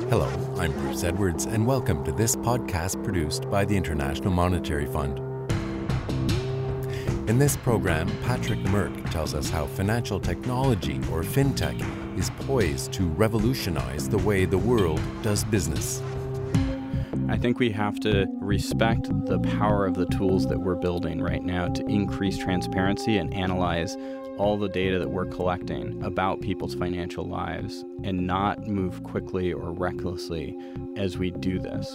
Hello, I'm Bruce Edwards, and welcome to this podcast produced by the International Monetary Fund. In this program, Patrick Merck tells us how financial technology, or fintech, is poised to revolutionize the way the world does business. I think we have to respect the power of the tools that we're building right now to increase transparency and analyze all the data that we're collecting about people's financial lives and not move quickly or recklessly as we do this.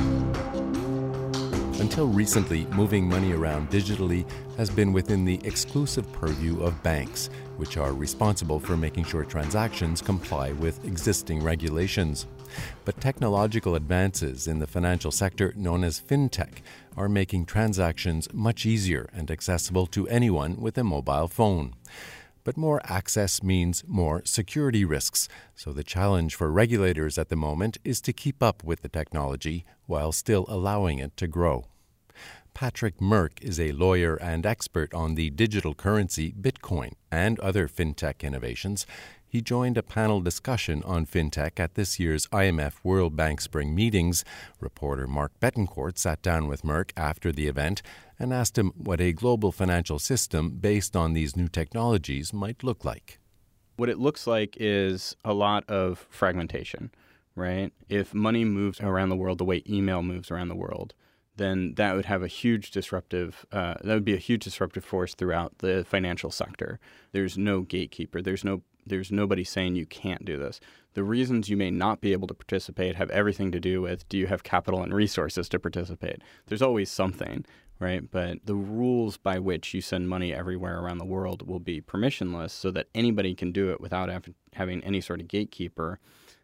Until recently, moving money around digitally has been within the exclusive purview of banks, which are responsible for making sure transactions comply with existing regulations. But technological advances in the financial sector, known as fintech, are making transactions much easier and accessible to anyone with a mobile phone. But more access means more security risks, so the challenge for regulators at the moment is to keep up with the technology while still allowing it to grow. Patrick Merck is a lawyer and expert on the digital currency Bitcoin and other fintech innovations. He joined a panel discussion on fintech at this year's IMF World Bank Spring Meetings. Reporter Mark Betancourt sat down with Merck after the event and asked him what a global financial system based on these new technologies might look like. What it looks like is a lot of fragmentation, right? If money moves around the world the way email moves around the world, then that would have a huge disruptive force throughout the financial sector. There's no gatekeeper. There's nobody saying you can't do this. The reasons you may not be able to participate have everything to do with, do you have capital and resources to participate? There's always something, right? But the rules by which you send money everywhere around the world will be permissionless so that anybody can do it without having any sort of gatekeeper,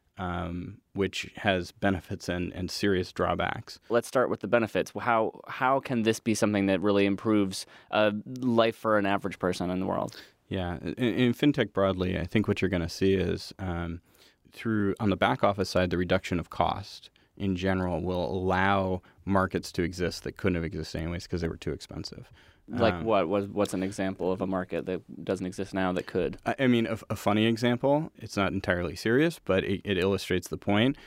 which has benefits and serious drawbacks. Let's start with the benefits. How can this be something that really improves life for an average person in the world? Yeah, in fintech broadly, I think what you're going to see is on the back office side, the reduction of cost in general will allow markets to exist that couldn't have existed anyways because they were too expensive. Like what? What's an example of a market that doesn't exist now that could? I mean, a funny example, it's not entirely serious, but it illustrates the point.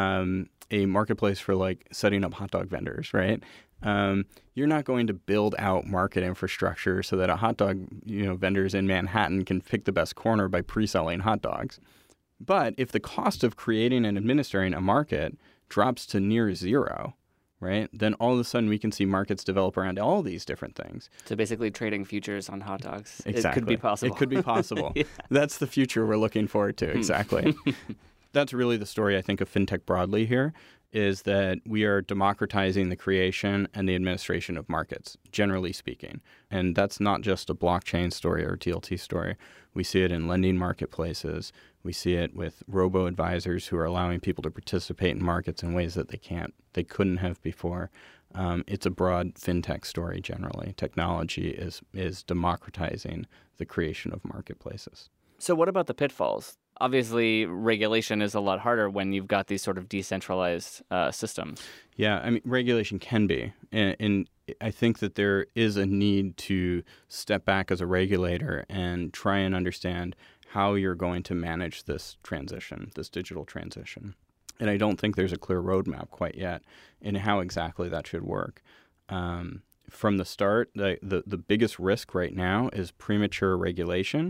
A marketplace for like setting up hot dog vendors, right? You're not going to build out market infrastructure so that a hot dog, vendors in Manhattan can pick the best corner by pre-selling hot dogs. But if the cost of creating and administering a market drops to near zero, right, then all of a sudden we can see markets develop around all these different things. So basically trading futures on hot dogs. Exactly. It could be possible. It could be possible. Yeah. That's the future we're looking forward to. Exactly. That's really the story, I think, of fintech broadly here, is that we are democratizing the creation and the administration of markets, generally speaking. And that's not just a blockchain story or TLT story. We see it in lending marketplaces. We see it with robo-advisors who are allowing people to participate in markets in ways that they couldn't have before. It's a broad fintech story generally. Technology is democratizing the creation of marketplaces. So what about the pitfalls? Obviously, regulation is a lot harder when you've got these sort of decentralized systems. Yeah, I mean, regulation can be. And I think that there is a need to step back as a regulator and try and understand how you're going to manage this transition, this digital transition. And I don't think there's a clear roadmap quite yet in how exactly that should work. From the start, the biggest risk right now is premature regulation.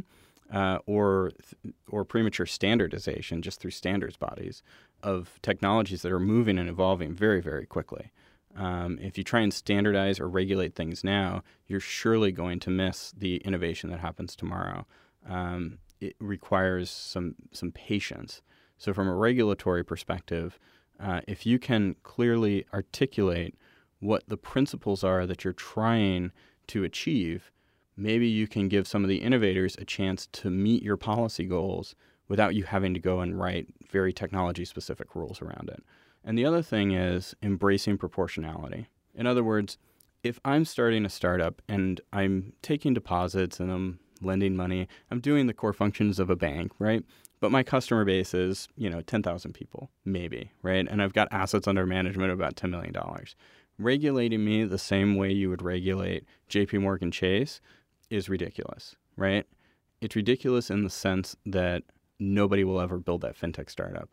Or premature standardization just through standards bodies of technologies that are moving and evolving very, very quickly. If you try and standardize or regulate things now, you're surely going to miss the innovation that happens tomorrow. It requires some patience. So from a regulatory perspective, if you can clearly articulate what the principles are that you're trying to achieve, maybe you can give some of the innovators a chance to meet your policy goals without you having to go and write very technology-specific rules around it. And the other thing is embracing proportionality. In other words, if I'm starting a startup and I'm taking deposits and I'm lending money, I'm doing the core functions of a bank, right? But my customer base is, 10,000 people, maybe, right? And I've got assets under management of about $10 million. Regulating me the same way you would regulate JP Morgan Chase is ridiculous, right? It's ridiculous in the sense that nobody will ever build that fintech startup,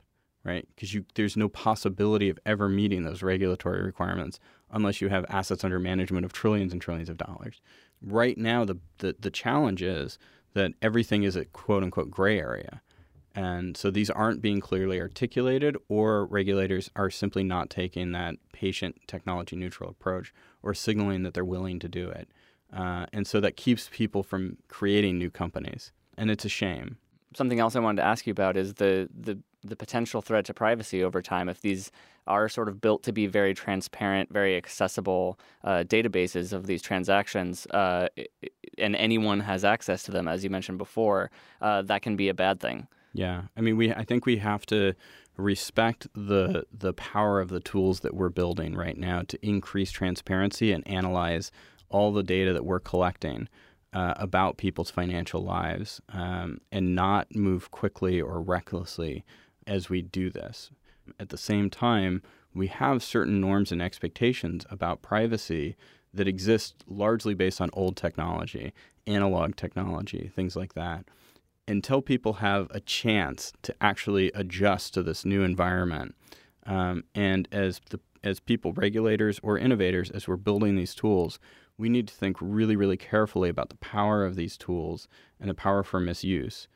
right? Because there's no possibility of ever meeting those regulatory requirements unless you have assets under management of trillions and trillions of dollars. Right now, the challenge is that everything is a quote-unquote gray area. And so these aren't being clearly articulated, or regulators are simply not taking that patient technology-neutral approach or signaling that they're willing to do it. And so that keeps people from creating new companies. And it's a shame. Something else I wanted to ask you about is the potential threat to privacy over time. If these are sort of built to be very transparent, very accessible databases of these transactions, and anyone has access to them, as you mentioned before, that can be a bad thing. Yeah. I mean, I think we have to respect the power of the tools that we're building right now to increase transparency and analyze all the data that we're collecting about people's financial lives, and not move quickly or recklessly as we do this. At the same time, we have certain norms and expectations about privacy that exist largely based on old technology, analog technology, things like that. Until people have a chance to actually adjust to this new environment, and as people, regulators or innovators, as we're building these tools, we need to think really, really carefully about the power of these tools and the power for misuse,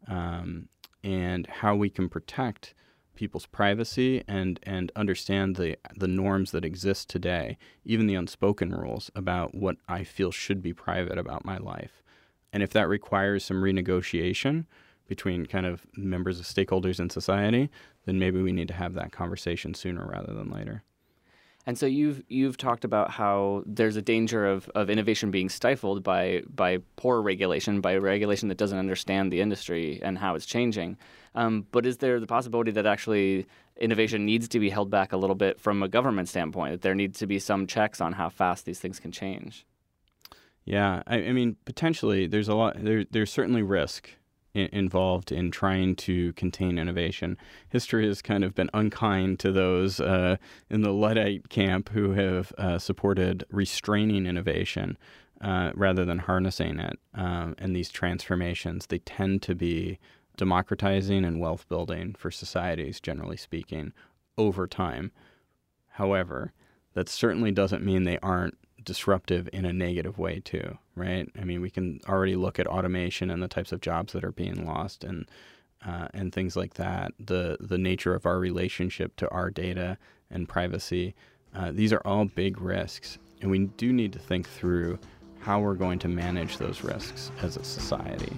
and how we can protect people's privacy and understand the norms that exist today, even the unspoken rules about what I feel should be private about my life. And if that requires some renegotiation between kind of members of stakeholders in society, then maybe we need to have that conversation sooner rather than later. And so you've talked about how there's a danger of innovation being stifled by poor regulation, by regulation that doesn't understand the industry and how it's changing. But is there the possibility that actually innovation needs to be held back a little bit from a government standpoint, that there needs to be some checks on how fast these things can change? Yeah, I mean, potentially there's a lot. There's certainly risk involved in trying to contain innovation. History has kind of been unkind to those in the Luddite camp who have supported restraining innovation rather than harnessing it. And these transformations, they tend to be democratizing and wealth building for societies, generally speaking, over time. However, that certainly doesn't mean they aren't disruptive in a negative way too, right? I mean, we can already look at automation and the types of jobs that are being lost, and things like that. The nature of our relationship to our data and privacy. These are all big risks, and we do need to think through how we're going to manage those risks as a society.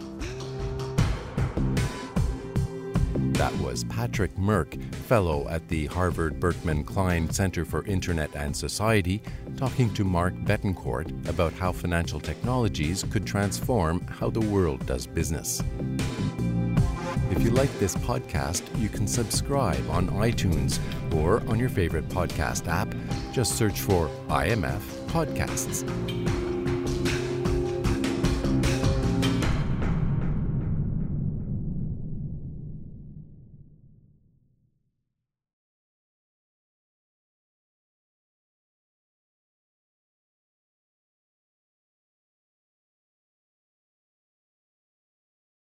That was Patrick Merck, fellow at the Harvard Berkman Klein Center for Internet and Society, talking to Mark Betancourt about how financial technologies could transform how the world does business. If you like this podcast, you can subscribe on iTunes or on your favorite podcast app. Just search for IMF Podcasts.